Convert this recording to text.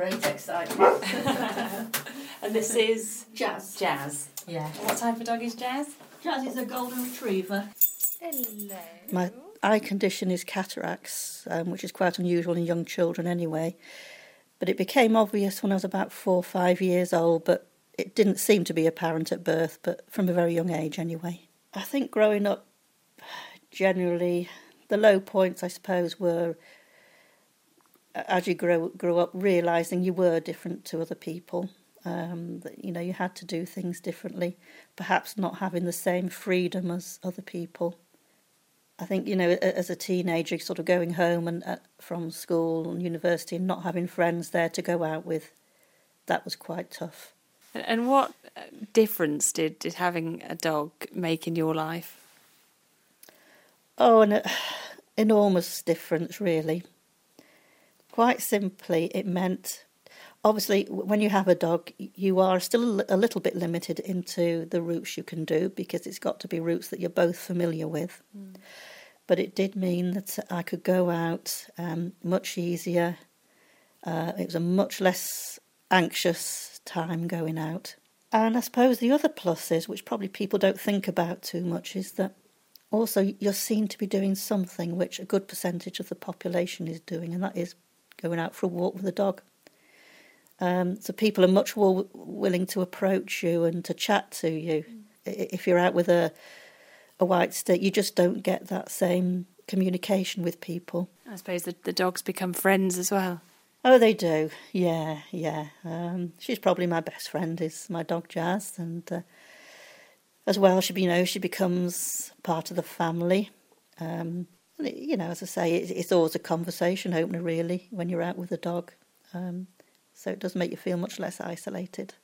great excitement. And this is Jazz. Jazz. Yeah. What type of dog is Jazz? Jazz is a golden retriever. Hello. My eye condition is cataracts, which is quite unusual in young children anyway. But it became obvious when I was about 4 or 5 years old, but it didn't seem to be apparent at birth, but from a very young age anyway. I think growing up, generally, the low points, I suppose, were as you grew up, realising you were different to other people. That, you know, you had to do things differently, perhaps not having the same freedom as other people. I think, you know, as a teenager, sort of going home and from school and university and not having friends there to go out with, that was quite tough. And what difference did having a dog make in your life? Oh, an enormous difference, really. Quite simply, it meant, obviously, when you have a dog, you are still a little bit limited into the routes you can do, because it's got to be routes that you're both familiar with. Mm. But it did mean that I could go out much easier. It was a much less anxious time going out. And I suppose the other pluses, which probably people don't think about too much, is that also you're seen to be doing something which a good percentage of the population is doing, and that is going out for a walk with a dog. So people are much more willing to approach you and to chat to you. If you're out with a white stick, you just don't get that same communication with people. I suppose the dogs become friends as well. Oh, they do. Yeah. She's probably my best friend, is my dog Jazz, and as well, she becomes part of the family. You know, as I say, it's always a conversation opener, really, when you're out with a dog. So it does make you feel much less isolated.